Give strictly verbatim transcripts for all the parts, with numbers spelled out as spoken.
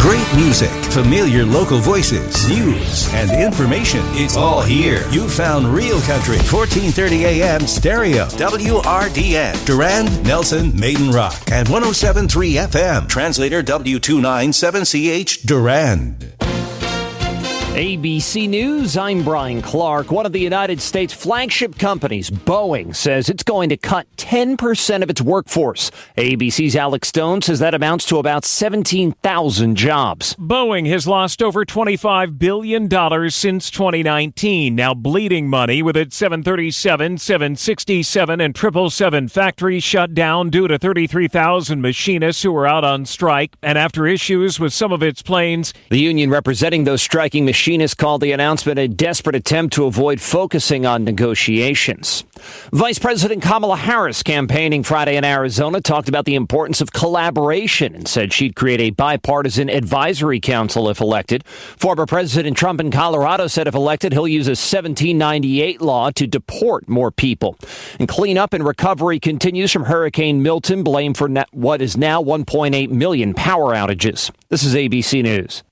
Great music, familiar local voices, news, and information. It's all here. You found Real Country, fourteen thirty a.m. stereo. W R D N. Durand, Nelson, Maiden Rock. And one oh seven point three F M. Translator W two ninety-seven C H, Durand. A B C News, I'm Brian Clark. One of the United States flagship companies, Boeing, says it's going to cut ten percent of its workforce. A B C's Alex Stone says that amounts to about seventeen thousand jobs. Boeing has lost over twenty-five billion dollars since twenty nineteen, now bleeding money with its seven thirty-seven, seven sixty-seven, and triple seven factories shut down due to thirty-three thousand machinists who were out on strike, and after issues with some of its planes. The union representing those striking machinists Machinists called the announcement a desperate attempt to avoid focusing on negotiations. Vice President Kamala Harris, campaigning Friday in Arizona, talked about the importance of collaboration and said she'd create a bipartisan advisory council if elected. Former President Trump in Colorado said if elected, he'll use a seventeen ninety-eight law to deport more people. And cleanup and recovery continues from Hurricane Milton, blamed for what is now one point eight million power outages. This is A B C News.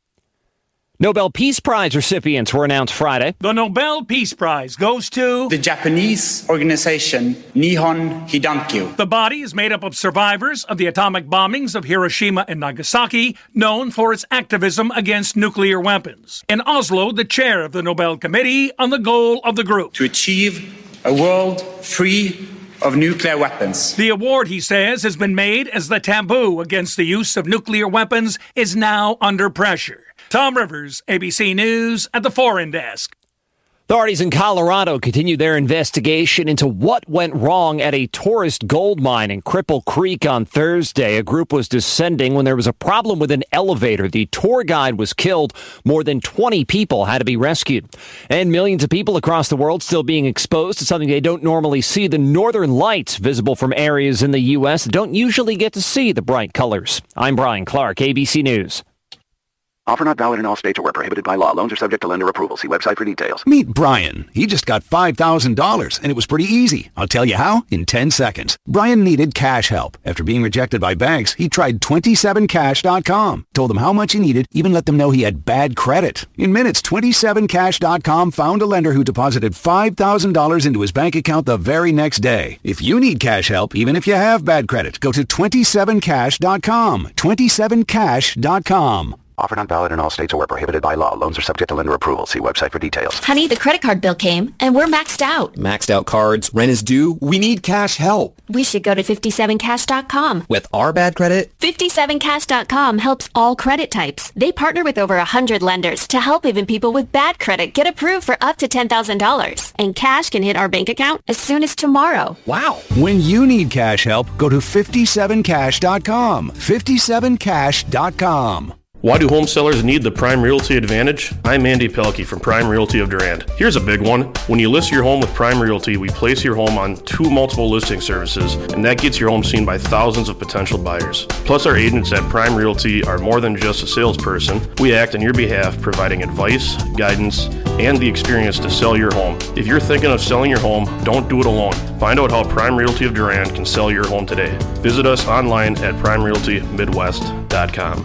Nobel Peace Prize recipients were announced Friday. The Nobel Peace Prize goes to the Japanese organization Nihon Hidankyu. The body is made up of survivors of the atomic bombings of Hiroshima and Nagasaki, known for its activism against nuclear weapons. In Oslo, the chair of the Nobel Committee on the goal of the group to achieve a world free of nuclear weapons. The award, he says, has been made as the taboo against the use of nuclear weapons is now under pressure. Tom Rivers, A B C News at the Foreign Desk. Authorities in Colorado continue their investigation into what went wrong at a tourist gold mine in Cripple Creek on Thursday. A group was descending when there was a problem with an elevator. The tour guide was killed. More than twenty people had to be rescued. And millions of people across the world still being exposed to something they don't normally see, the northern lights, visible from areas in the U S that don't usually get to see the bright colors. I'm Brian Clark, A B C News. Offer not valid in all states or where prohibited by law. Loans are subject to lender approval. See website for details. Meet Brian. He just got five thousand dollars, and it was pretty easy. I'll tell you how in ten seconds. Brian needed cash help. After being rejected by banks, he tried twenty-seven cash dot com. Told them how much he needed, even let them know he had bad credit. In minutes, twenty-seven cash dot com found a lender who deposited five thousand dollars into his bank account the very next day. If you need cash help, even if you have bad credit, go to twenty-seven cash dot com. twenty-seven cash dot com. Offer not valid in all states or where prohibited by law. Loans are subject to lender approval. See website for details. Honey, the credit card bill came, and we're maxed out. Maxed out cards, rent is due. We need cash help. We should go to fifty-seven cash dot com. With our bad credit? fifty-seven cash dot com helps all credit types. They partner with over one hundred lenders to help even people with bad credit get approved for up to ten thousand dollars. And cash can hit our bank account as soon as tomorrow. Wow. When you need cash help, go to fifty-seven cash dot com. fifty-seven cash dot com. Why do home sellers need the Prime Realty Advantage? I'm Andy Pelkey from Prime Realty of Durand. Here's a big one. When you list your home with Prime Realty, we place your home on two multiple listing services, and that gets your home seen by thousands of potential buyers. Plus, our agents at Prime Realty are more than just a salesperson. We act on your behalf, providing advice, guidance, and the experience to sell your home. If you're thinking of selling your home, don't do it alone. Find out how Prime Realty of Durand can sell your home today. Visit us online at prime realty midwest dot com.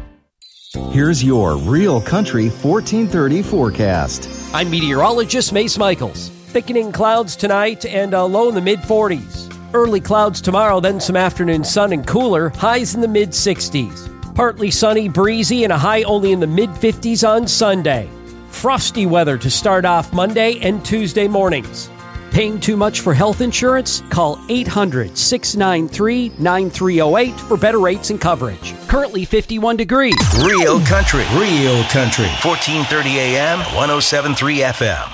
Here's your Real Country fourteen thirty forecast. I'm meteorologist Mace Michaels. Thickening clouds tonight and a low in the mid forties. Early clouds tomorrow, then some afternoon sun and cooler, highs in the mid sixties. Partly sunny, breezy, and a high only in the mid fifties on Sunday. Frosty weather to start off Monday and Tuesday mornings. Paying too much for health insurance? Call eight hundred, six nine three, nine three zero eight for better rates and coverage. Currently fifty-one degrees. Real Country. Real Country. fourteen thirty a.m. one oh seven point three F M.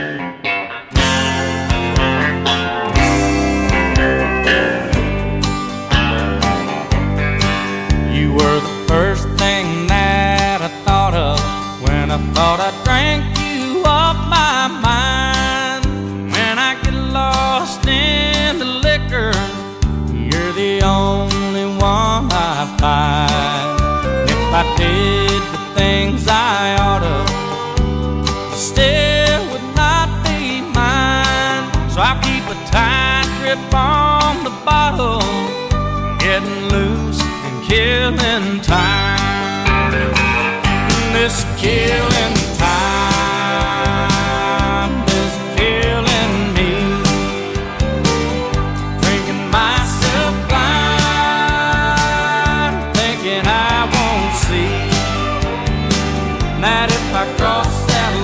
You were the first thing that I thought of when I thought I drank you off my mind. Lost in the liquor, you're the only one I find. If I did the things I oughta, still would not be mine. So I'll keep a tight grip on the bottle, getting loose and killing time. This killing time is killing me. Drinking myself blind, thinking I won't see that if I cross that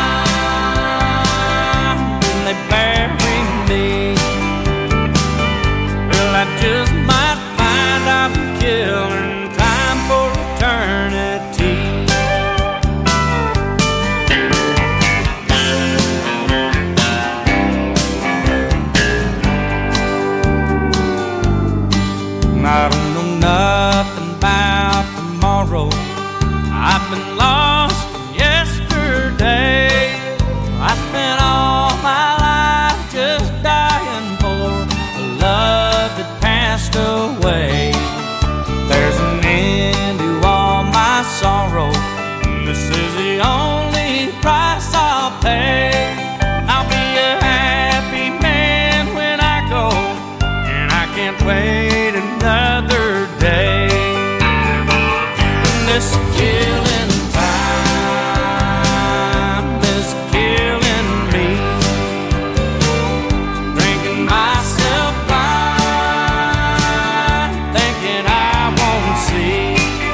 line, then they bury me. Well, I just might find I'm killing time for eternity. I don't know nothing about tomorrow. I've been lost yesterday. I spent all my life just dying for a love that passed away. There's an end to all my sorrow. This is the only price I'll pay. I'll be a happy man when I go, and I can't wait another day. This killing time is killing me. Drinking myself blind, thinking I won't see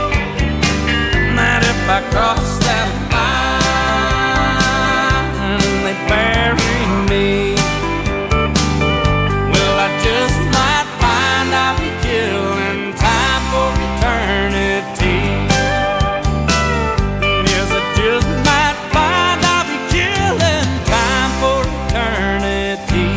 that if I cross that line and they bury me, well, I just might find I'll be killing time for eternity. Yes, I just might find I'll be killing time for eternity.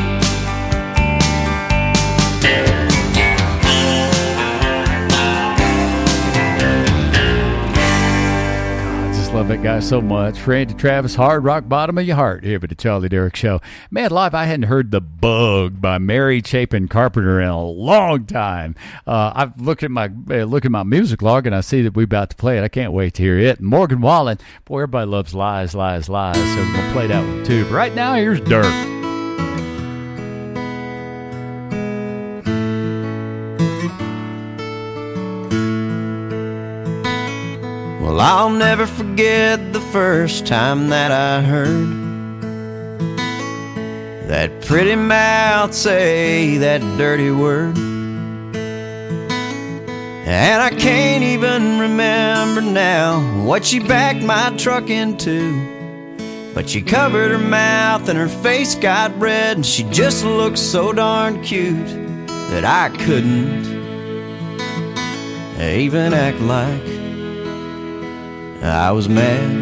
I just love that guy so much. Randy Travis, Hard Rock Bottom of Your Heart, here with the Charlie Derrick Show. Man, live, I hadn't heard The Bug by Mary Chapin Carpenter in a long time. Uh, I've looked at my uh, look at my music log, and I see that we're about to play it. I can't wait to hear it. Morgan Wallen, boy, everybody loves Lies, Lies, Lies, so we're going to play that one too. But right now, here's Dirt. Well, I'll never forget the first time that I heard that pretty mouth say that dirty word. And I can't even remember now what she backed my truck into, but she covered her mouth and her face got red, and she just looked so darn cute that I couldn't even act like I was mad.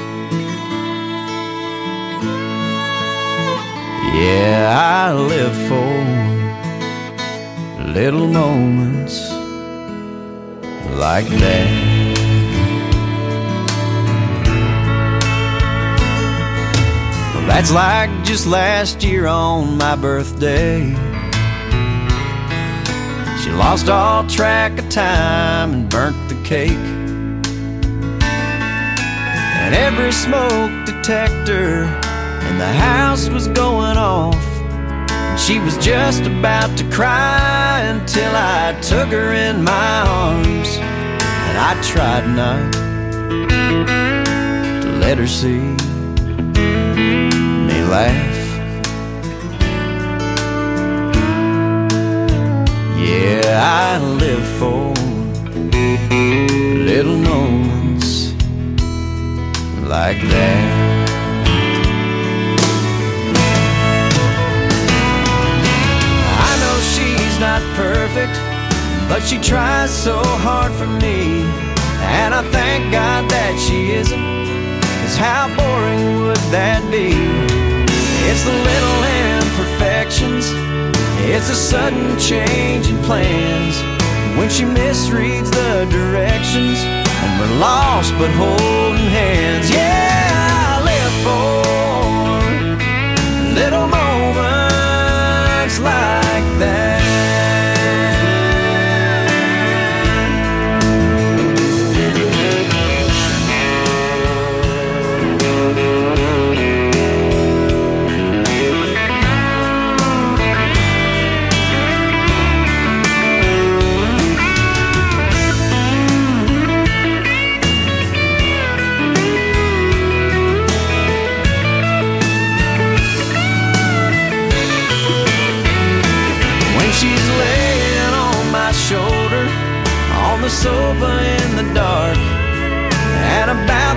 Yeah, I live for little moments like that. Well, that's like just last year on my birthday. She lost all track of time and burnt the cake. And every smoke detector in the house was going off, and she was just about to cry until I took her in my arms, and I tried not to let her see me laugh. Yeah, I live for little moments like that. I know she's not perfect, but she tries so hard for me, and I thank God that she isn't, 'cause how boring would that be? It's the little imperfections, it's a sudden change in plans, when she misreads the directions and we're lost but holding hands. Yeah, I live for little moments like that.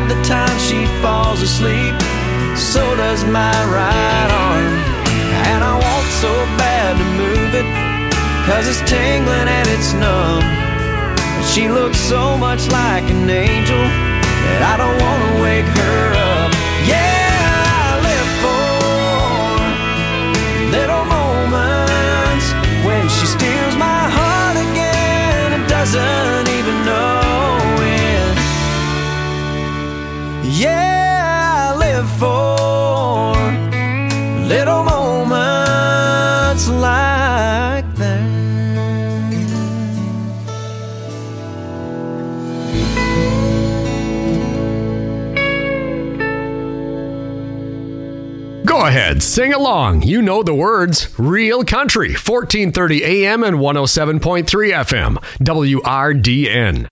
the time she falls asleep. So does my right arm. And I want so bad to move it, 'cause it's tingling and it's numb. And she looks so much like an angel that I don't want to wake her up. Yeah, I live for little moments when she steals my heart again and doesn't even know it. Yeah, I live for little moments like that. Go ahead, sing along. You know the words. Real Country, fourteen thirty A M and one oh seven point three F M, W R D N.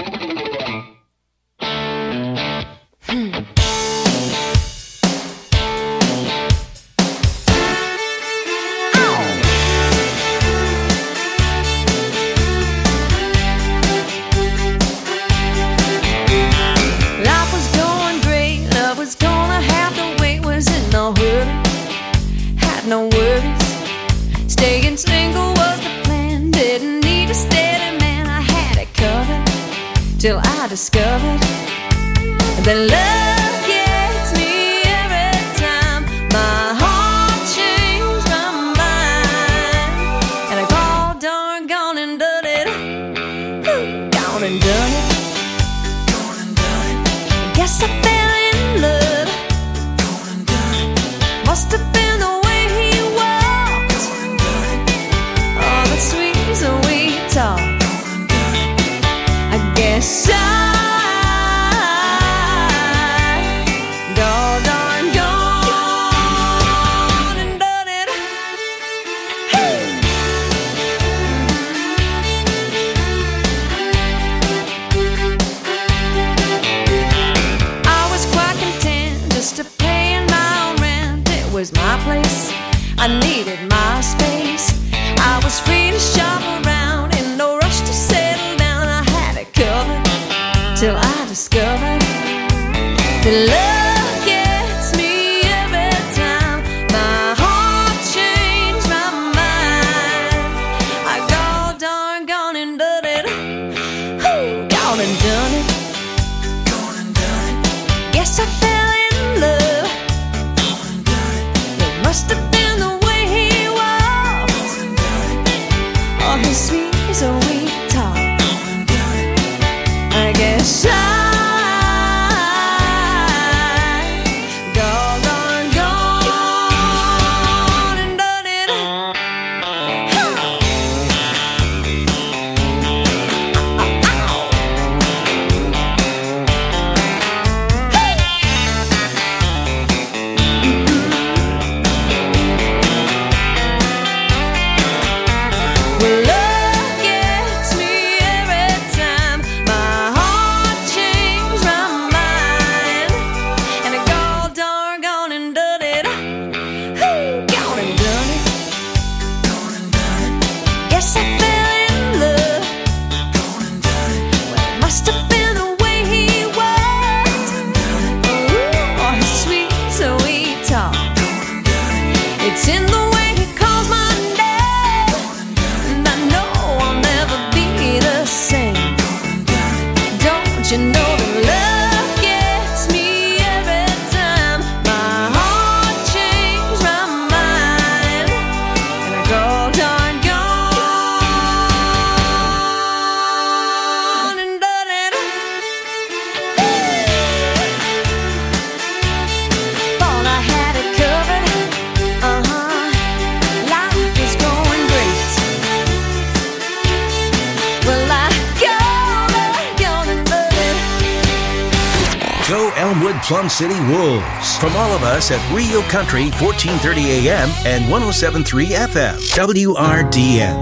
No worries, staying single was the plan. Didn't need a steady man, I had it covered till I discovered that love gets me every time. My heart changed my mind, and I called darn gone and done it. Ooh, gone and done it. Gone and done it. Guess I fell in love. Gone and done it. Must have been the talk. I guess I gone darn gone and done it. Hey. I was quite content just to paying my own rent. It was my place, I needed my space. I was free to shop around, in no rush to settle down. I had it covered till I discovered that love gets me every time. My heart changed my mind. I gone darn gone and done it. Ooh, gone and done it. Gone and done it. Guess I fell in love. Gone and done it. It must have been the way he walks. Oh, his sweet is a weak talk. I guess I gone darn gone and done it. Well, love gets me every time. My heart changed my mind, and I gone darn gone and done it. Ooh, gone and done it. Gone and done it. Guess I fell in love. Gone and done it. Well, it must have been the way he was. Ooh, oh, his sweet, sweet talk. It's in the way he calls my name, and I know I'll never be the same. Don't you know that love gets me every time? My heart changed my mind, and I go darn gone and done it. Thought I had it covered. Uh-huh. Life is going great. Well, I gone, gone and done it. Go Elmwood Plum City Wolves. From all of us at Real Country, fourteen thirty A M and one oh seven point three F M, W R D N.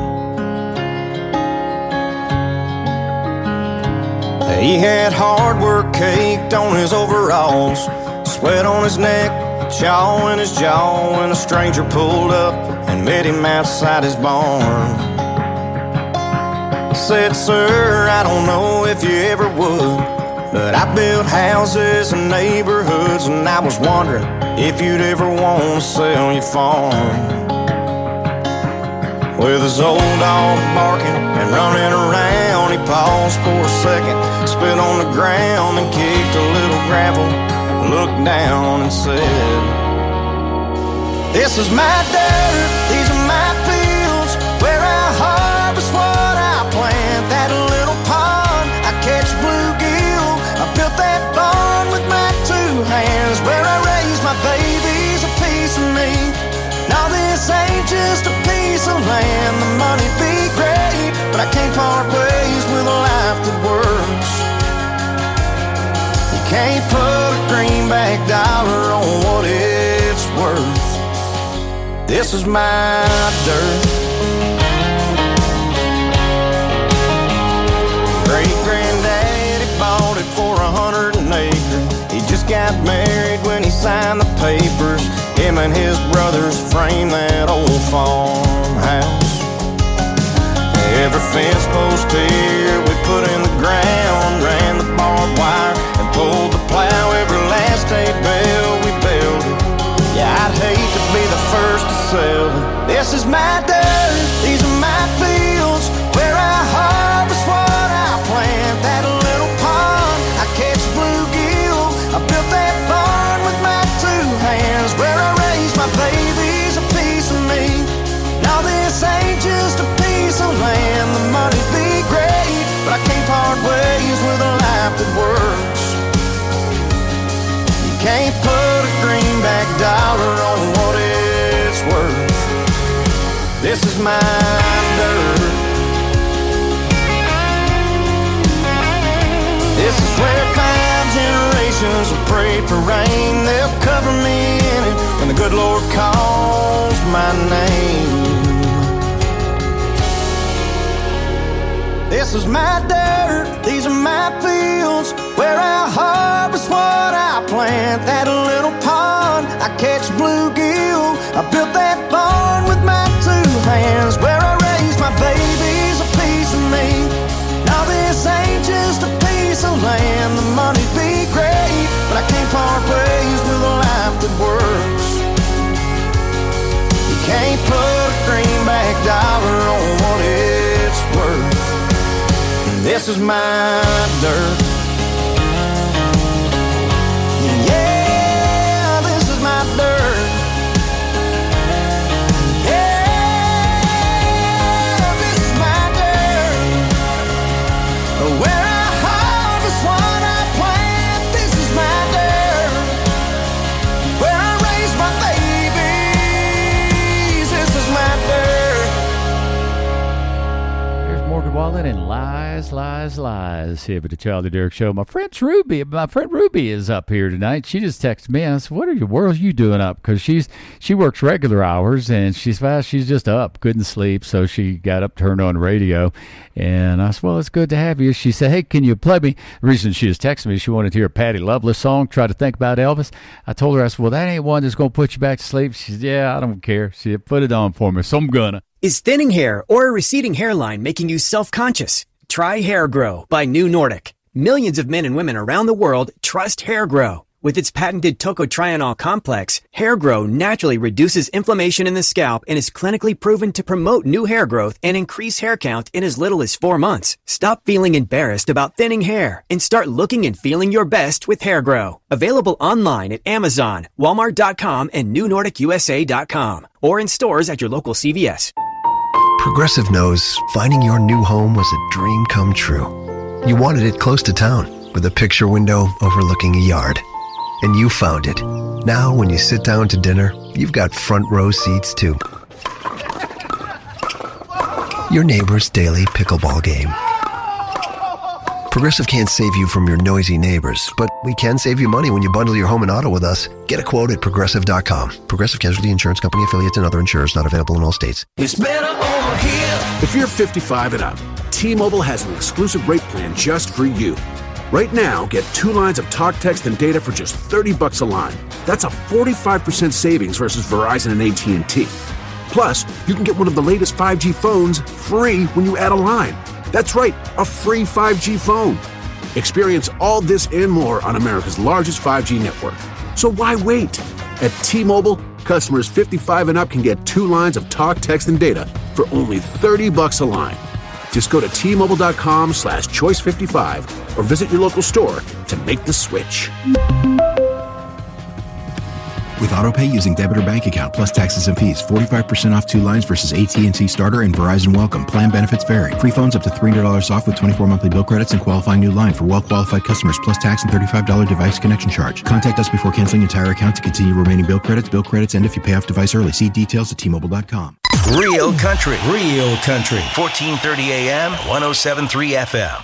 He had hard work caked on his overalls, sweat on his neck, chaw in his jaw, when a stranger pulled up and met him outside his barn. Said, sir, I don't know if you ever would, but I I built houses and neighborhoods, and I was wondering if you'd ever want to sell your farm. With his old dog barking and running around, he paused for a second, spit on the ground, and kicked a little gravel, looked down and said, "This is my dirt, these are my fields, where I harvest what I plant. That little pond, I catch bluegill, I built that barn with my two hands, where I raise my babies, a piece of me. Now this ain't just a piece of land, the money be great, but I can't part ways with a life that works. You can't put a greenback dollar on what it's worth. This is my dirt." Great-granddaddy bought it for a hundred an acre. He just got married when he signed the papers. Him and his brothers framed that old farmhouse. Every fence post here we put in the ground, ran the barbed wire and pulled the plow. Every last hay bale we built it. Yeah, I'd hate to be the first to sell it. This is my dirt, these are my fields, where I harvest what I plant. That little pond, I catch bluegill, I built that barn with my two hands, where I raise my babies, a piece of me. Now this ain't just a piece of land, the money be great, but I can't part ways with a life that works. You can't put a greenback dollar on what it's worth. This is my dirt. This is where five generations have prayed for rain. They'll cover me in it when the good Lord calls my name. This is my dirt, these are my fields, where I harvest what I plant. That little pond, I catch bluegill, I built that barn with my two hands, where I raise my babies, a piece of me. Now this ain't just a piece of land, the money be great, but I can't part ways with a life that works. You can't put a greenback dollar on what it's worth. This is my dirt. Yeah, this is my dirt. Yeah, this is my dirt. Where I harvest what I plant. This is my dirt. Where I raise my babies. This is my dirt. Here's Morgan Wallen and Lies, Lies, Lies here with the Charlie Derrick Show. My friend Ruby, my friend Ruby is up here tonight. She just texted me. I said, "What are your world are you doing up?" Because she's she works regular hours and she's fast. She's just up, couldn't sleep, so she got up, turned on the radio, and I said, "Well, it's good to have you." She said, "Hey, can you play me?" The reason she just texted me, she wanted to hear a Patti Loveless song. Try to think about Elvis. I told her, I said, "Well, that ain't one that's gonna put you back to sleep." She said, "Yeah, I don't care." She said, "Put it on for me," so I'm gonna. Is thinning hair or a receding hairline making you self-conscious? Try Hair Grow by New Nordic. Millions of men and women around the world trust Hair Grow. With its patented tocotrienol complex, Hair Grow naturally reduces inflammation in the scalp and is clinically proven to promote new hair growth and increase hair count in as little as four months. Stop feeling embarrassed about thinning hair and start looking and feeling your best with Hair Grow. Available online at Amazon, Walmart dot com, and New Nordic U S A dot com, or in stores at your local C V S. Progressive knows finding your new home was a dream come true. You wanted it close to town, with a picture window overlooking a yard. And you found it. Now, when you sit down to dinner, you've got front row seats too. Your neighbor's daily pickleball game. Progressive can't save you from your noisy neighbors, but we can save you money when you bundle your home and auto with us. Get a quote at Progressive dot com. Progressive Casualty Insurance Company affiliates and other insurers not available in all states. It's better over here. If you're fifty-five and up, T-Mobile has an exclusive rate plan just for you. Right now, get two lines of talk, text, and data for just thirty bucks a line. That's a forty-five percent savings versus Verizon and A T and T. Plus, you can get one of the latest five G phones free when you add a line. That's right, a free five G phone. Experience all this and more on America's largest five G network. So why wait? At T-Mobile, customers fifty-five and up can get two lines of talk, text, and data for only thirty bucks a line. Just go to T-Mobile.com slash choice 55 or visit your local store to make the switch. With AutoPay using debit or bank account plus taxes and fees, forty-five percent off two lines versus A T and T Starter and Verizon Welcome. Plan benefits vary. Free phones up to three hundred dollars off with twenty-four monthly bill credits and qualifying new line for well-qualified customers plus tax and thirty-five dollars device connection charge. Contact us before canceling entire account to continue remaining bill credits. Bill credits end if you pay off device early. See details at T Mobile dot com. Real country, real country. fourteen thirty A M, one oh seven point three F M.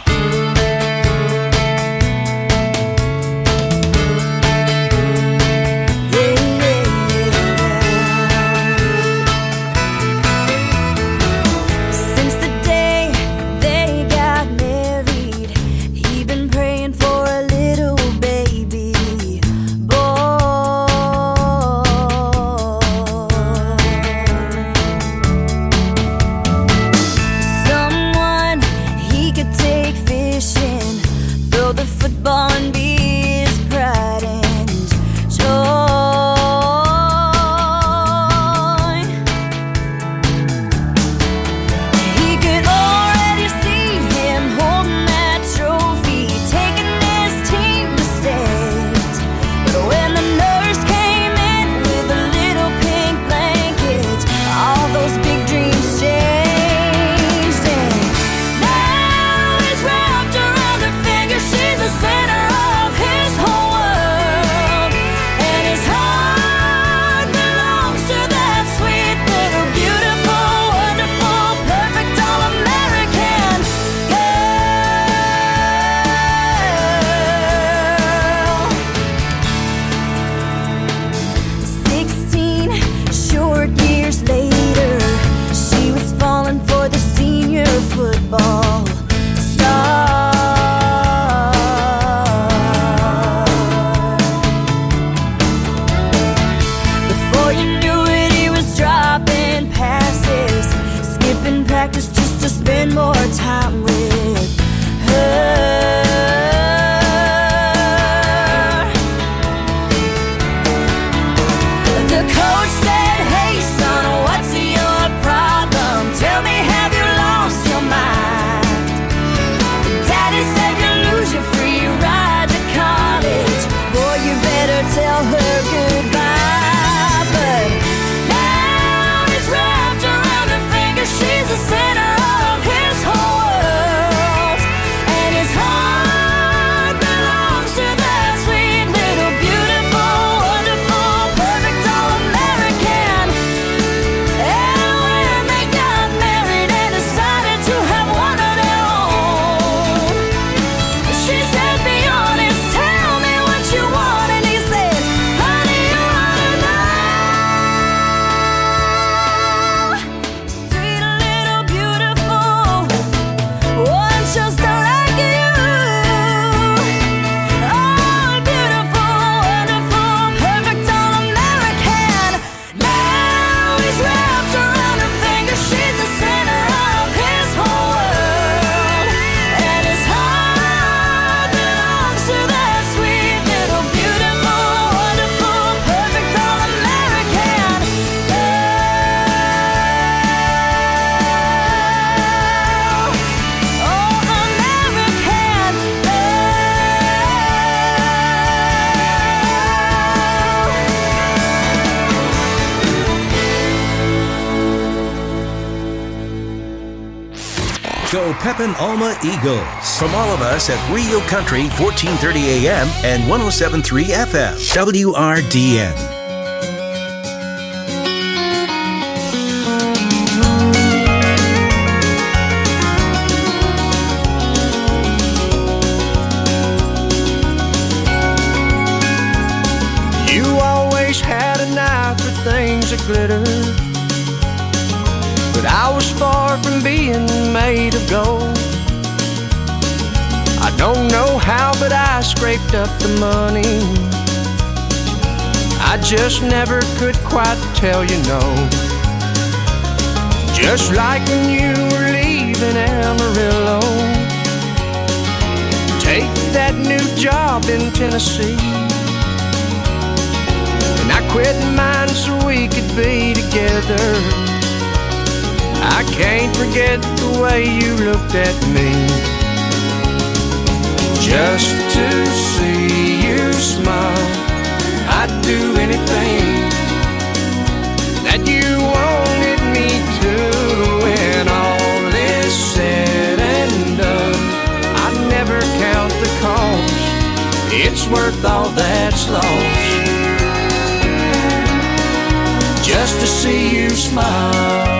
Go Pepin Alma Eagles. From all of us at Real Country, fourteen thirty A M and one oh seven point three F M. W R D N. You always had an eye for things that glitter, but I was far from being made of gold. I don't know how, but I scraped up the money. I just never could quite tell you no. Just like when you were leaving Amarillo, take that new job in Tennessee. And I quit mine so we could be together. I can't forget the way you looked at me. Just to see you smile, I'd do anything that you wanted me to. When all is said and done, I'd never count the cost. It's worth all that's lost, just to see you smile.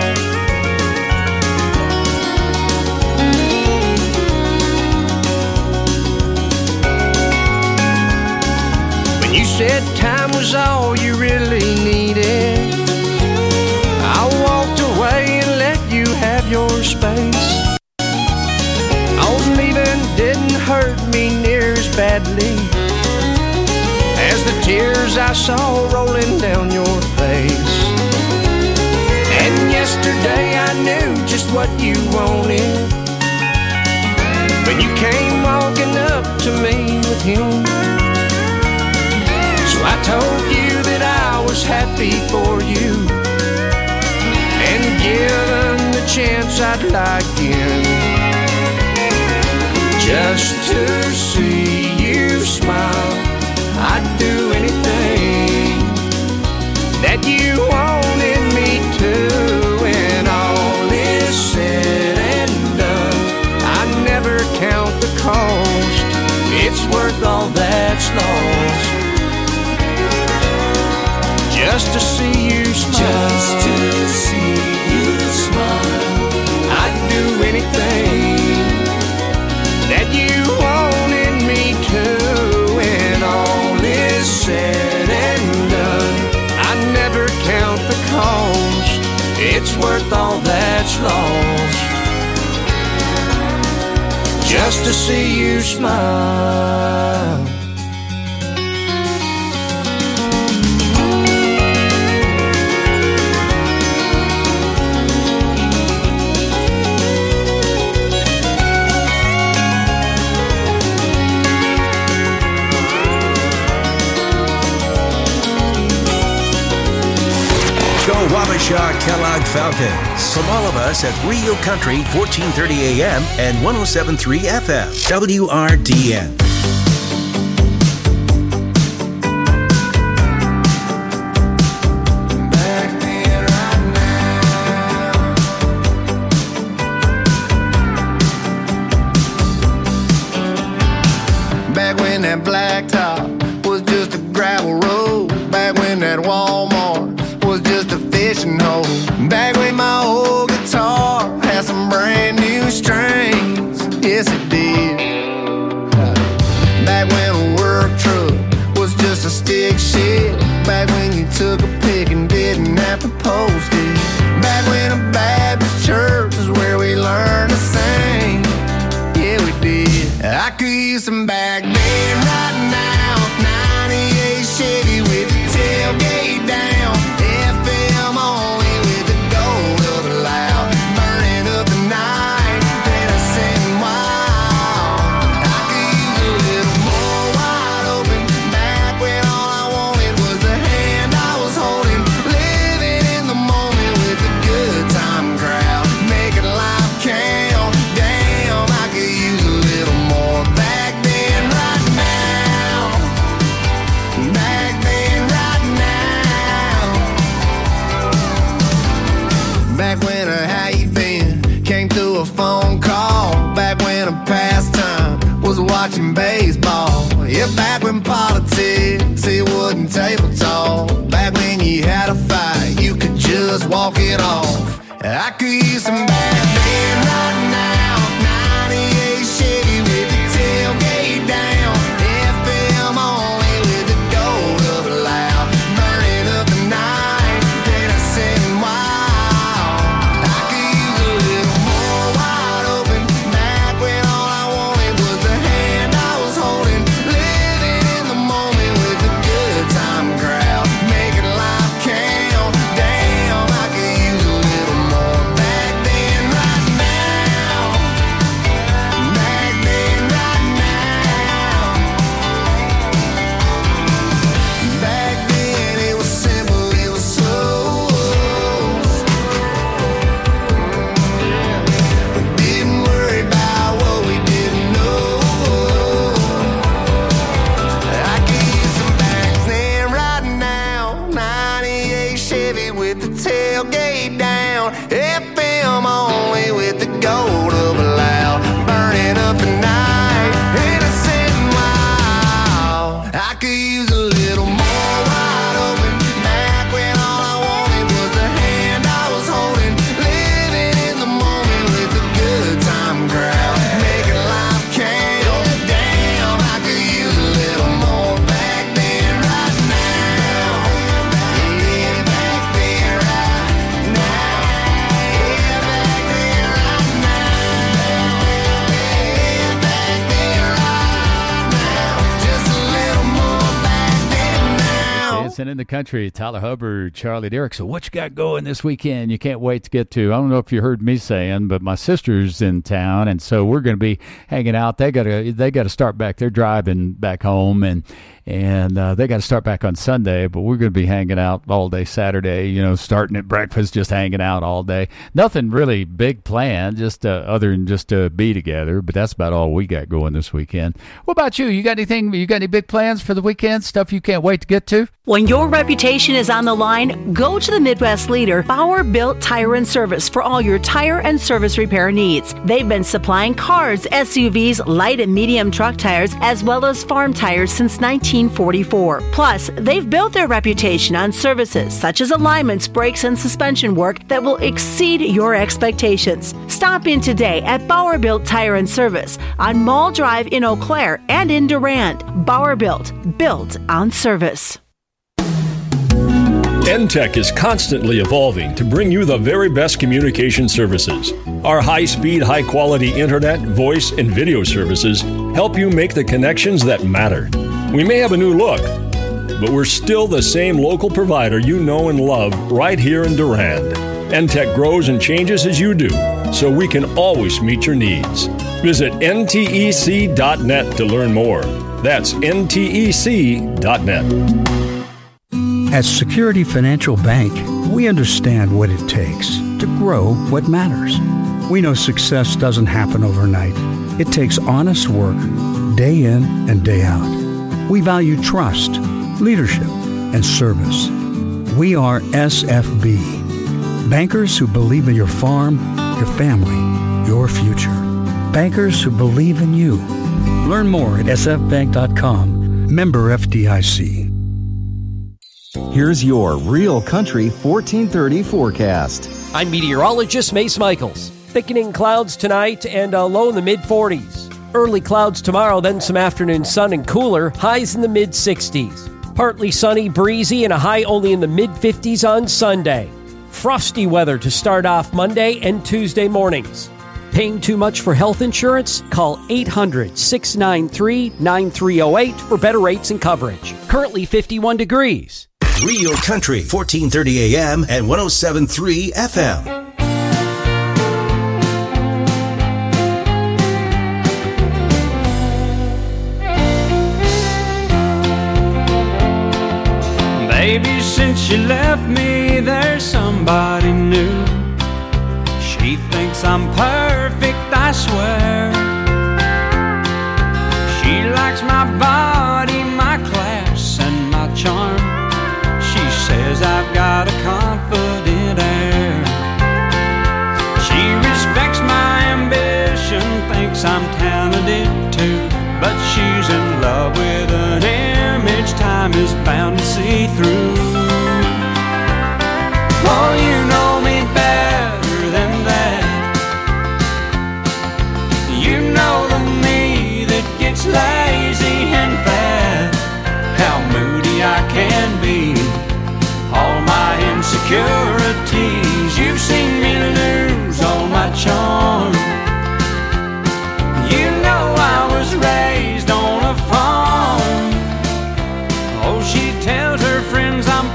When you said time was all you really needed, I walked away and let you have your space. Old leaving didn't hurt me near as badly as the tears I saw rolling down your face. And yesterday I knew just what you wanted when you came walking up to me with him. So I told you that I was happy for you, and given the chance I'd like in, just to see you smile, I'd do anything that you wanted me to. When all is said and done, I never count the cost. It's worth all that's lost, just to see you smile. Just to see you smile, I'd do anything that you wanted me to. When all is said and done, I never count the cost. It's worth all that's lost, just to see you smile. Go Wabasha Kellogg Falcons. From all of us at Real Country, fourteen thirty A M and one oh seven point three F M. W R D N. Back when that blacktop was just a gravel road. Back when that Walmart was just a fishing hole. Back when my old guitar had some brand new strings. Yes, it did. Back when a work truck was just a stick shift. Back when you took a pic and didn't have to post it. Back when a Baptist church was where we learned to sing. Yeah, we did. I could use some back then right now. ninety-eight Chevy with the tailgate down. F M only with the gold of a loud. Burning up the night, then I sing wild. I could use a little more wide open. Back when all I wanted was the hand I was holding. Living in the moment with a good time crowd. Making life count. Damn, I could use a little more back then right now. Back then right now. Back when a how you been came through a phone call. Back when a pastime was watching baseball. Yeah, back when politics, it wasn't table talk. Back when you had a fight, you could just walk it off. I could use some back then right now. ninety-eight Chevy with the tailgate down. F M only with the gold of a loud. Burning up the night, then I sing wild. I could use a little more wide open. Back when all I wanted was the hand I was holding. Living in the moment with a good time crowd. Making life count. Damn, I could use a little more back then right now. I could use a little more wide open. Back when all I wanted was the hand I was holding. Living in the moment with a good time crowd. Making life count. Damn, I could use a little more back then, right now. Yeah, back then, right now. Yeah, back then, right now. Yeah, back then, right now. Just a little more back then now. Dancing in the Country, Tyler Hubbard, Charlie Derrick. So what you got going this weekend? You can't wait to get to. I don't know if you heard me saying, but my sister's in town, and so we're going to be hanging out. They got to they got to start back. They're driving back home, and and uh, they got to start back on Sunday. But we're going to be hanging out all day Saturday. You know, starting at breakfast, just hanging out all day. Nothing really big planned, just uh, other than just to be together. But that's about all we got going this weekend. What about you? You got anything? You got any big plans for the weekend? Stuff you can't wait to get to? When your reputation is on the line, go to the Midwest leader, Bauer Built Tire and Service, for all your tire and service repair needs. They've been supplying cars, S U Vs, light and medium truck tires, as well as farm tires since nineteen forty-four. Plus, they've built their reputation on services such as alignments, brakes, and suspension work that will exceed your expectations. Stop in today at Bauer Built Tire and Service on Mall Drive in Eau Claire and in Durand. Bauer Built, built on service. N T E C is constantly evolving to bring you the very best communication services. Our high-speed, high-quality internet, voice, and video services help you make the connections that matter. We may have a new look, but we're still the same local provider you know and love right here in Durand. N T E C grows and changes as you do, so we can always meet your needs. Visit N T E C dot net to learn more. That's N T E C dot net. At Security Financial Bank, we understand what it takes to grow what matters. We know success doesn't happen overnight. It takes honest work, day in and day out. We value trust, leadership, and service. We are S F B, bankers who believe in your farm, your family, your future. Bankers who believe in you. Learn more at S F bank dot com. Member F D I C. Here's your Real Country fourteen thirty forecast. I'm meteorologist Mace Michaels. Thickening clouds tonight and a low in the mid forties. Early clouds tomorrow, then some afternoon sun and cooler, highs in the mid sixties. Partly sunny, breezy, and a high only in the mid fifties on Sunday. Frosty weather to start off Monday and Tuesday mornings. Paying too much for health insurance? Call eight hundred, six nine three, nine three zero eight for better rates and coverage. Currently fifty-one degrees. Real Country, fourteen thirty A M and one oh seven point three F M. Baby, since you left me, there's somebody new. She thinks I'm perfect, I swear. She likes my body, my class, and my charm. She says I've got a confident air. She respects my ambition, thinks I'm talented too. But she's in love with an image time is bound to see through. Oh, you know me better than that. You know the me that gets lazy and fat. How moody I can be, all my insecurities. You've seen me lose all my charm. You know I was raised on a farm. Oh, she tells her friends I'm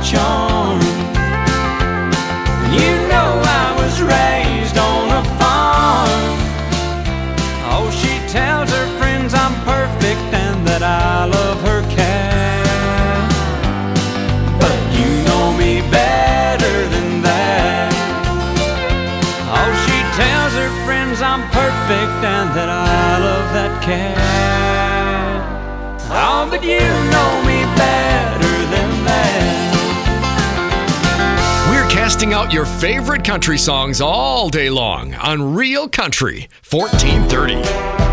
charm. You know I was raised on a farm. Oh, she tells her friends I'm perfect and that I love her cat. But you know me better than that. Oh, she tells her friends I'm perfect and that I love that cat. Oh, but you know me better than that. We're casting out your favorite country songs all day long on Real Country fourteen thirty.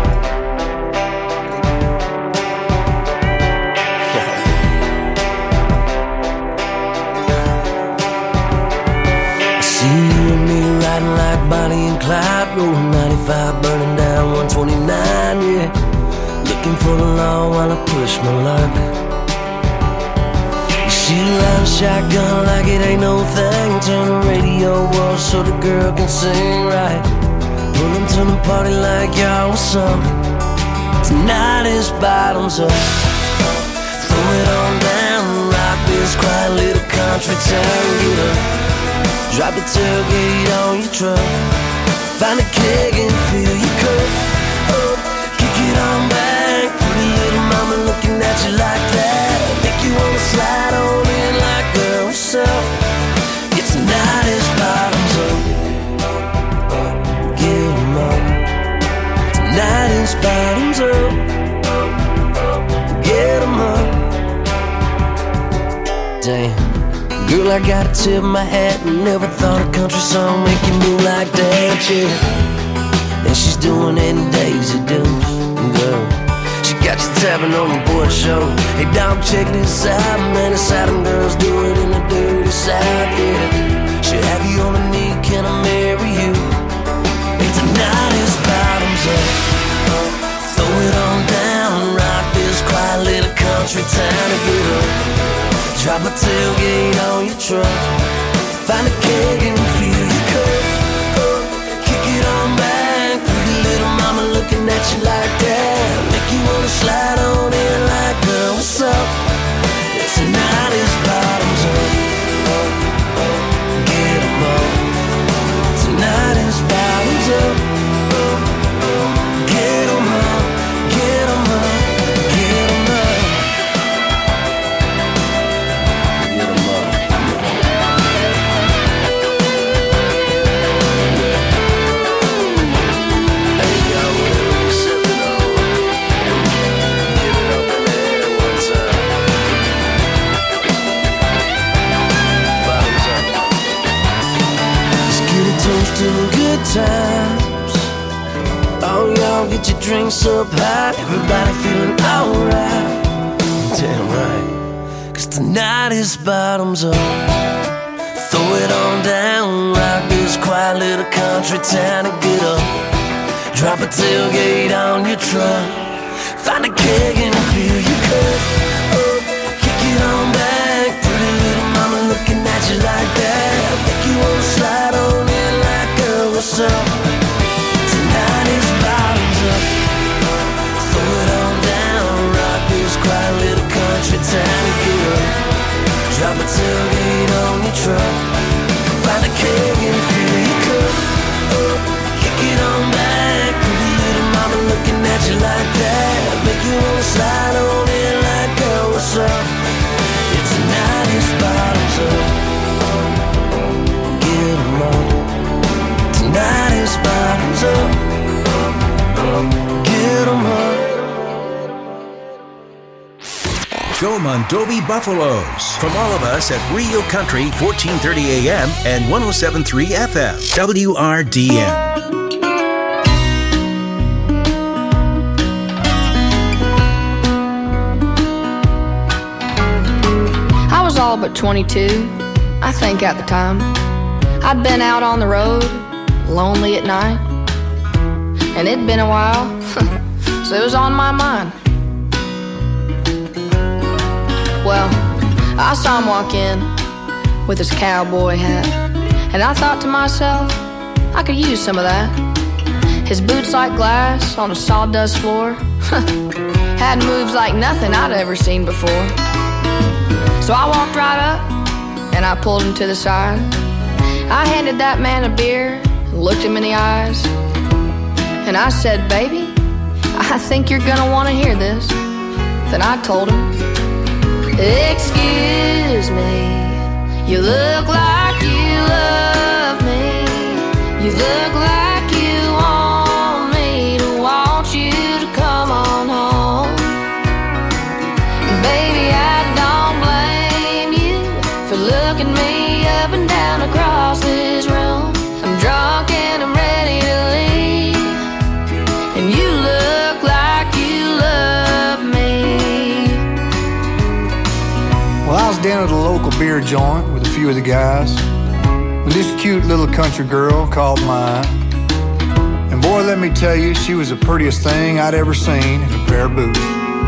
See you and me riding like Bonnie and Clyde, rolling ninety-five, burning down one twenty-nine, yeah. Looking for the law while I push my luck. She rides shotgun like it ain't no thing. Turn the radio off so the girl can sing right. Pull them to the party like y'all was some. Tonight is bottoms up. Throw it on down, rock this quiet little country town. Get up, drop the tailgate on your truck. Find a keg and fill your cup up. Kick it on back, pretty little mama looking at you like that. Make you wanna slide on in like, girl, what's up? It's tonight is bottoms up. Get 'em up. Tonight is bottoms up. Get 'em up. Damn. Girl, I gotta tip my hat. Never thought a country song make you move like that, yeah. And she's doing it in Daisy Dukes, girl. She got you tapping on your boy show. Hey, dog, check this out. Man, the Southern girls do it in the dirty South, yeah. She'll have you on a knee, can I marry you? Hey, tonight is bottoms up. Throw it on down, rock this quiet little country town to get up. Drop a tailgate on your truck. Find a keg and fill your cup up. Kick it on back, pretty little mama looking at you like that. Make you wanna slide on in like, girl, what's up? Tonight is bottoms up. Get 'em up. Tonight is bottoms up. Get 'em up. Get 'em up. Get 'em up. To the good times. Oh, y'all get your drinks up high. Everybody feeling alright. Damn right. Cause tonight is bottoms up. Throw it on down. Rock this quiet little country town and get up. Drop a tailgate on your truck. Find a keg and fill your cup up. Kick it on back. Pretty little mama looking at you like that. Make you wanna slide on in like, girl, what's up? Tonight is bottoms up. Throw it on down. Rock this quiet little country town and get up. Drop a tailgate on your truck. Find a keg and fill your cup up. Kick it on back. Pretty little mama looking at you like that. Make you wanna slide on in like, girl, what's up? It's tonight is bottoms up. Get 'em up. Tonight is bottoms up. Get 'em up. Joe Mondovi Buffaloes. From all of us at Real Country, fourteen thirty A M and one oh seven point three F M, W R D M. I was all but twenty-two, I think at the time. I'd been out on the road, lonely at night. And it'd been a while, so it was on my mind. Well, I saw him walk in with his cowboy hat. And I thought to myself, I could use some of that. His boots like glass on a sawdust floor. Had moves like nothing I'd ever seen before. So I walked right up I pulled him to the side. I handed that man a beer and looked him in the eyes. And I said, baby, I think you're gonna wanna hear this. Then I told him, excuse me, you look like you love me. You look like you want me to want you to come on home. Baby, I don't blame you for looking me up and down across this room. I'm drunk and I'm ready to leave, and you look like you love me. Well, I was down at a local beer joint with a few of the guys when this cute little country girl caught my eye. And boy, let me tell you, she was the prettiest thing I'd ever seen in a pair of boots.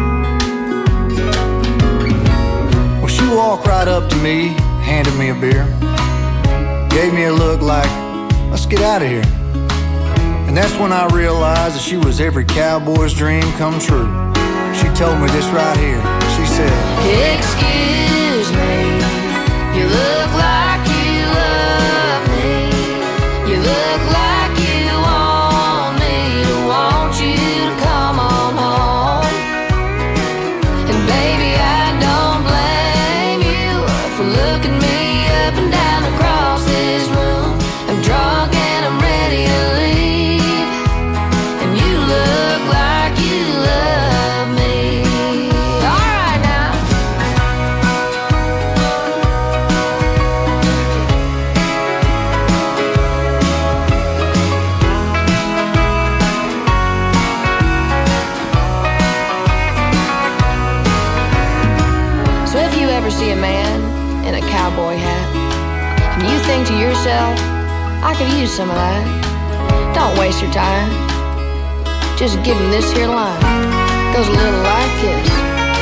Well, she walked right up to me, handed me a beer, gave me a look like, let's get out of here. And that's when I realized that she was every cowboy's dream come true. She told me this right here. She said, excuse me, you look like you love me. You look like you want me to want you to come on home. And baby, I don't blame you for looking me up and down across this room. I'm drunk and I'm ready to leave, and you look like you love me. All right now. So if you ever see a man in a cowboy hat, and you think to yourself, I could use some of that, don't waste your time. Just give him this here line. Goes a little like this.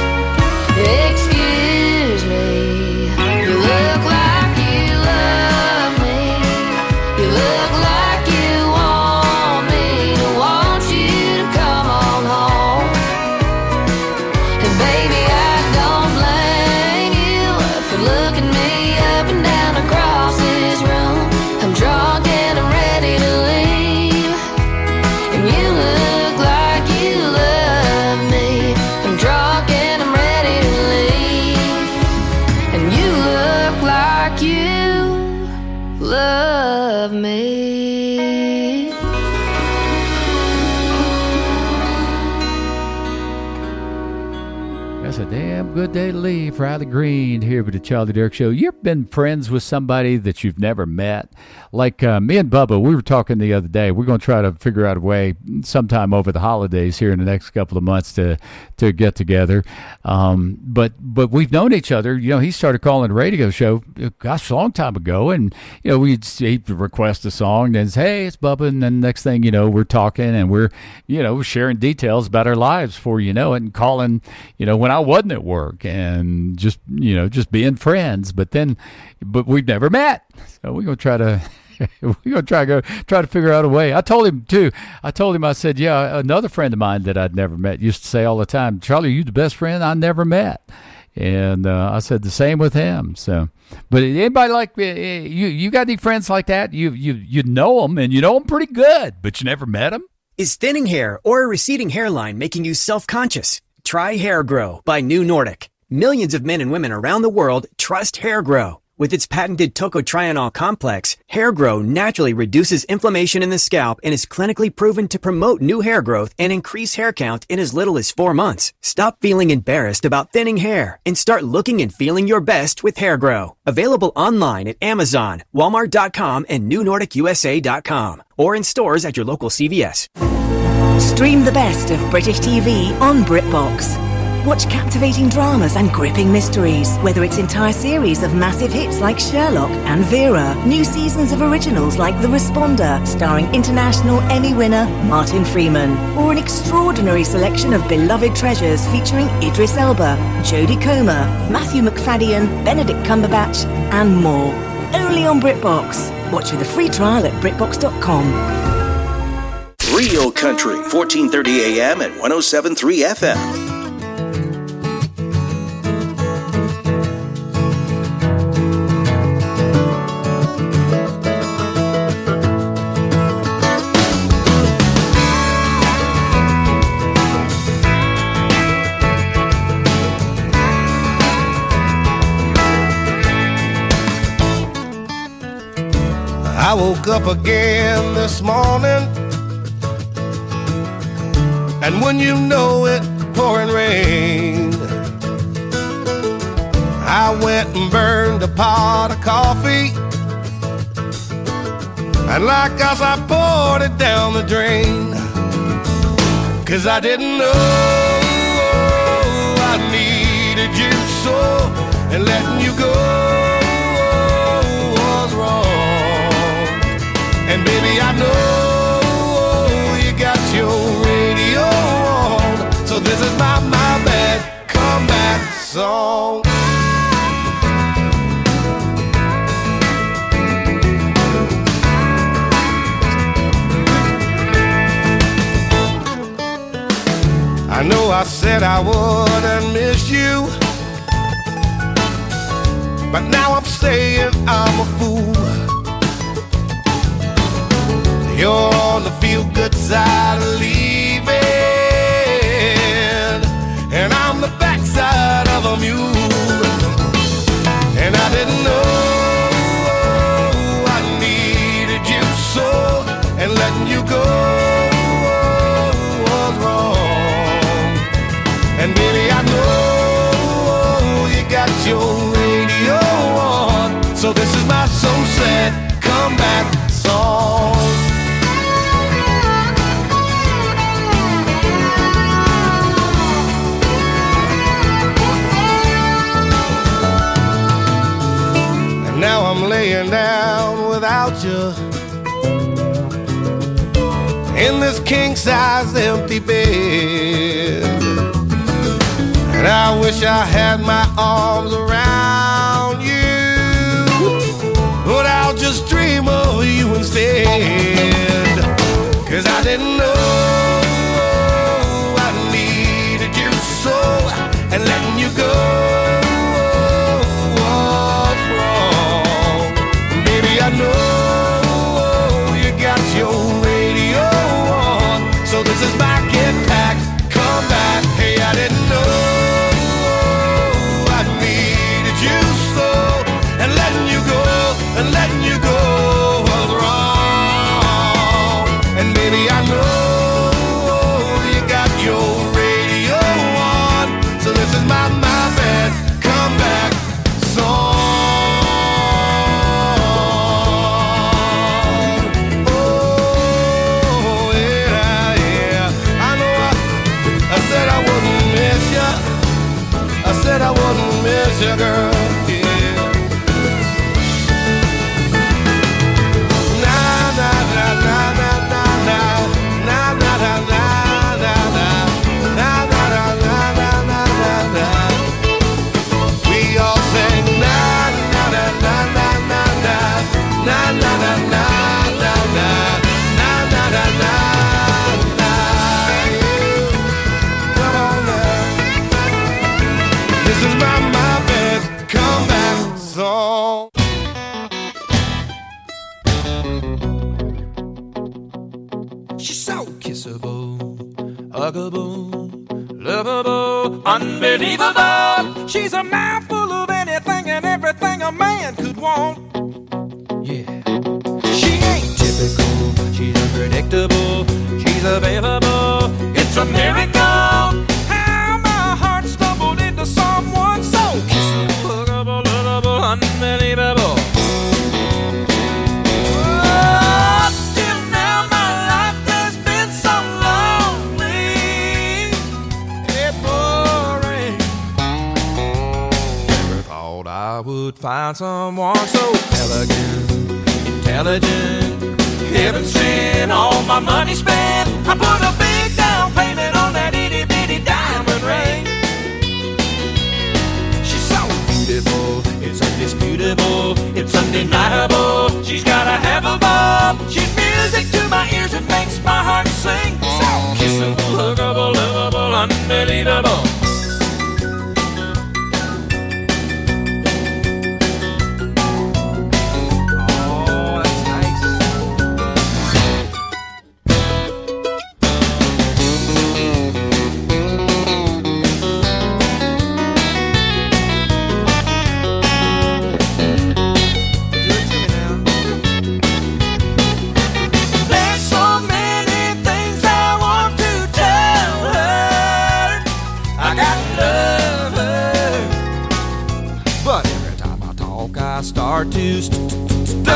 Excuse me, you look like you love me. You look like you want me to want you to come on home. And baby, I don't blame you for looking me up and down across this room. I'm drunk and I'm ready to leave, and you look like you love me. I'm drunk and I'm ready to leave, and you look like you love me. That's a damn good day to leave. Riley Green here with the Charlie Derrick Show. You've been friends with somebody that you've never met. Like uh, me and Bubba, we were talking the other day. We're going to try to figure out a way sometime over the holidays here in the next couple of months to to get together. Um, but but we've known each other. You know, he started calling the radio show, gosh, a long time ago. And, you know, we'd he'd request a song. Then say, hey, it's Bubba. And then next thing you know, we're talking and we're, you know, sharing details about our lives before you know it, and calling, you know, when I wasn't at work, and just, you know, just being friends. But then, but we've never met. So we're going to try to, we're going to try to go, try to figure out a way. I told him too. I told him, I said, yeah, another friend of mine that I'd never met used to say all the time, Charlie, you the best friend I never met. And uh, I said the same with him. So, but anybody like you, you got any friends like that? You, you, you know them, and you know them pretty good, but you never met them? Is thinning hair or a receding hairline making you self-conscious? Try Hair Grow by New Nordic. Millions of men and women around the world trust Hair Grow. With its patented tocotrienol complex, Hair Grow naturally reduces inflammation in the scalp and is clinically proven to promote new hair growth and increase hair count in as little as four months. Stop feeling embarrassed about thinning hair and start looking and feeling your best with Hair Grow. Available online at Amazon, Walmart dot com, and New Nordic U S A dot com, or in stores at your local C V S. Stream the best of British T V on BritBox. Watch captivating dramas and gripping mysteries, whether it's entire series of massive hits like Sherlock and Vera, new seasons of originals like The Responder, starring international Emmy winner Martin Freeman, or an extraordinary selection of beloved treasures featuring Idris Elba, Jodie Comer, Matthew McFadden, Benedict Cumberbatch, and more. Only on BritBox. Watch with a free trial at BritBox dot com. Real Country, fourteen thirty A M and one oh seven point three F M. I woke up again this morning, and when you know it, pouring rain. I went and burned a pot of coffee, and like us I poured it down the drain. Cause I didn't know I needed you so, and letting you go was wrong. And baby, I know you got your radio on, so this is my, my bad comeback song. I know I said I wouldn't miss you, but now I'm saying I'm a fool. You're on the feel-good side of leaving, and I'm the backside of a mule. And I didn't know I needed you so, and letting you go was wrong. And baby, I know you got your radio on, so this is my so sad comeback song. And now I'm laying down without you in this king-size empty bed. And I wish I had my arms around you, but I'll just dream of you instead. Cause I didn't know I needed you so, and letting you go was wrong. Baby, I know you got your radio on, so this is my get back, come back. Hey, I didn't know and letting you go was wrong. And baby, I know you got your radio on, so this is my, my bad comeback song. Oh, yeah, yeah. I know I, I said I wouldn't miss you. I said I wouldn't miss you, girl. Huggable, lovable, unbelievable. She's a mouthful of anything and everything a man could want. Yeah. She ain't typical, she's unpredictable, she's available. It's a miracle how my heart stumbled into someone so kissable, huggable, lovable, unbelievable. I would find someone so elegant, intelligent, heaven sent, all my money spent. I put a big down payment on that itty bitty diamond ring. She's so beautiful, it's undisputable, it's undeniable. She's got a half a bob, she's music to my ears and makes my heart sing. So kissable, huggable, lovable, unbelievable. I start to st- stutter.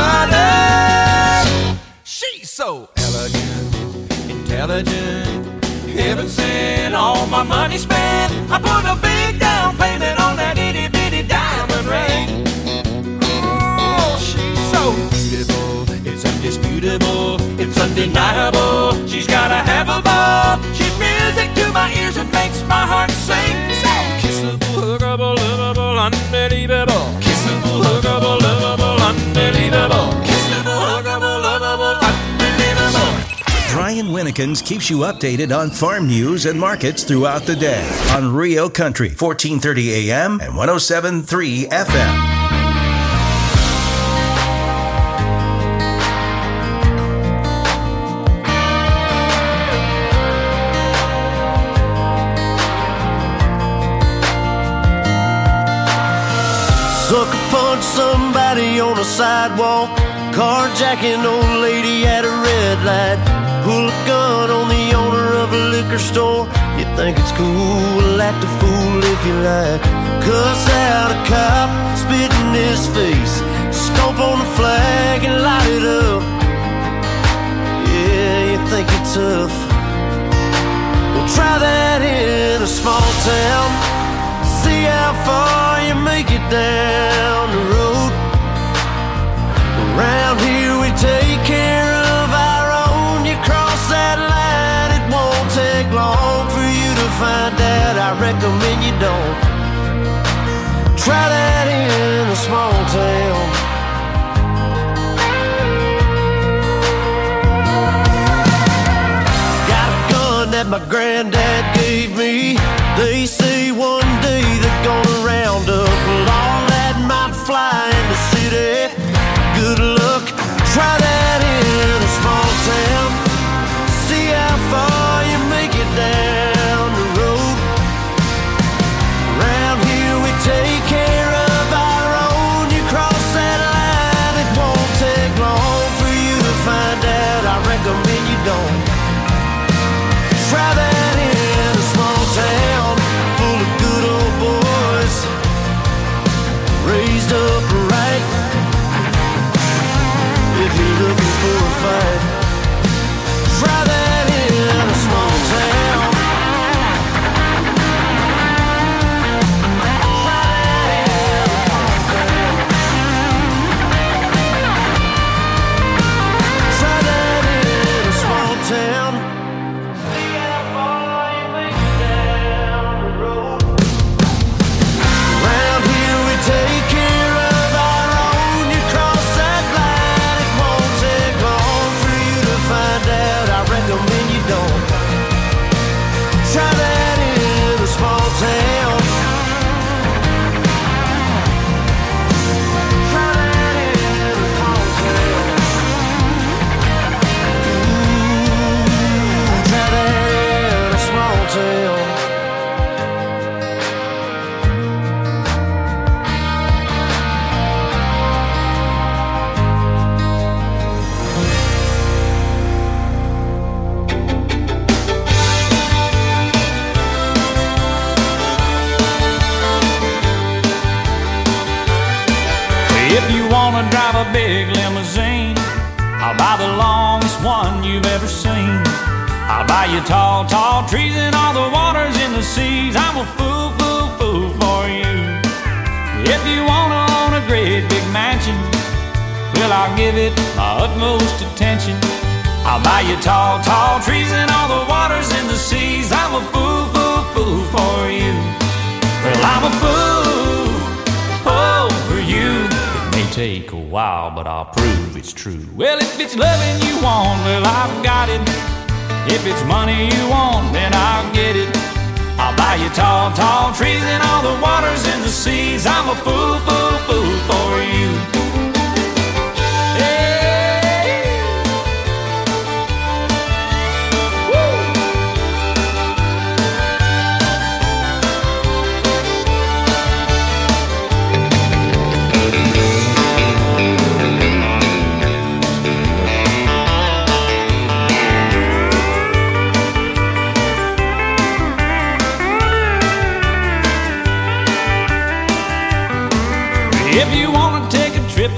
She's so elegant, intelligent, heaven sent, all my money spent. I put a big down payment on that itty bitty diamond ring. Oh, she's so beautiful, it's undisputable, it's undeniable. She's gotta have a ball. She's music to my ears and makes my heart sing. So kissable, huggable, lovable, unbelievable. Kissable, huggable, lovable, unbelievable. Kissable, huggable, lovable, unbelievable. Brian Winnekins keeps you updated on farm news and markets throughout the day on Real Country, fourteen thirty A M and one oh seven point three F M. Sucker punch somebody on a sidewalk, carjacking old lady at a red light, pull a gun on the owner of a liquor store. You think it's cool, act a fool if you like, cuss out a cop, spit in his face, stomp on the flag and light it up. Yeah, you think you're tough. Well, try that in a small town, see how far you make it down the road. Around here we take care of our own. You cross that line, it won't take long for you to find out. I recommend you don't. Try that in a small town. Got a gun that my granddad gave me. They say one day they're gonna round up all that might fly in the city. Good luck, try that in a small town, see how far you make it down the road. Around here we take care of our own. You cross that line, it won't take long for you to find out. I recommend you don't. Try that in a small town, full of good old boys, raised up right. If you're looking for a fight, try that in a small town. Try that in a small town. See how far you make it down the road. Around here we take care of our own. You cross that line, it won't take long for you to find out. I recommend you don't. Try that in a small town. Try that in a small town. Ooh, try that in a small town. If you wanna drive a big limousine, I'll buy the longest one you've ever seen. I'll buy you tall, tall trees and all the waters in the seas. I'm a fool, fool, fool for you. If you wanna own a great big mansion, well, I'll give it my utmost attention. I'll buy you tall, tall trees and all the waters in the seas. I'm a fool, fool, fool for you. Well, I'm a fool, oh, for you. May take a while, but I'll prove it's true. Well, if it's loving you want, well, I've got it. If it's money you want, then I'll get it. I'll buy you tall, tall trees and all the waters in the seas. I'm a fool, fool, fool for you. Hey. Woo. If you want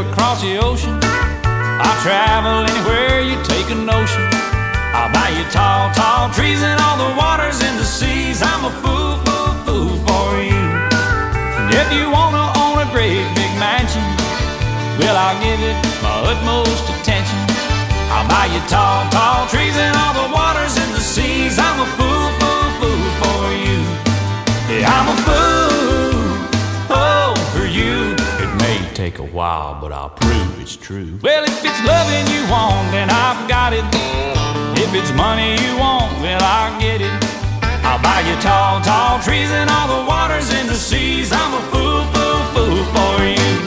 across the ocean. I'll travel anywhere you take a notion. I'll buy you tall, tall trees and all the waters in the seas. I'm a fool, fool, fool for you. And if you wanna own a great big mansion, well, I'll give it my utmost attention. I'll buy you tall, tall trees and all the waters in the seas. I'm a fool, fool, fool for you. Yeah, I'm a fool, oh, for you. It may take a while, but I'll prove it's true. Well, if it's loving you want, then I've got it. If it's money you want, well, I'll get it. I'll buy you tall, tall trees and all the waters in the seas. I'm a fool, fool, fool for you.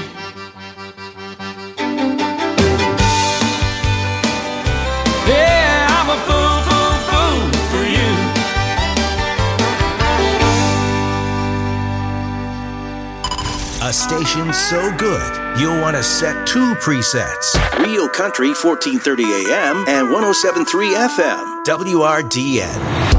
Yeah, I'm a fool, fool, fool for you. A station so good, you'll want to set two presets. Real Country fourteen thirty A M and one oh seven point three F M. W R D N.